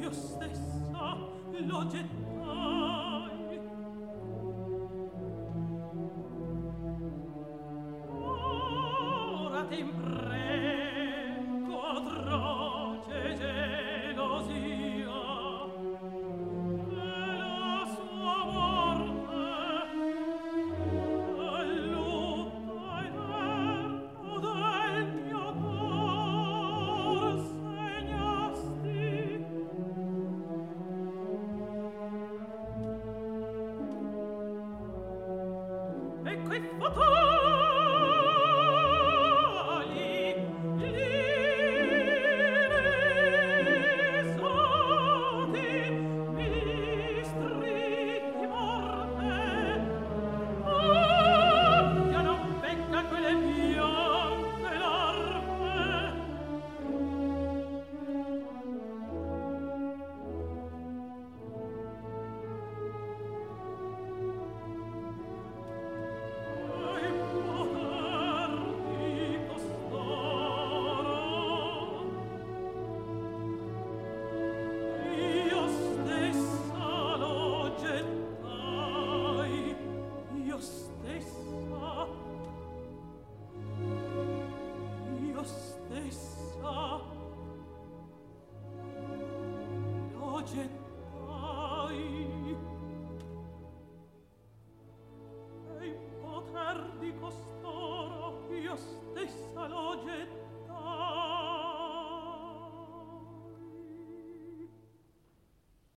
io stessa lo gettai. Ora t'impreco atroce gelosia e la sua morte è lutta eterno del mio cor segnasti. E quei fatali l'inesati ministri di morte abbiano becca quelle bianche larve. E poter di costoro io stessa lo gettai, io stessa lo gettai. E in poter di costoro io stessa lo gettai.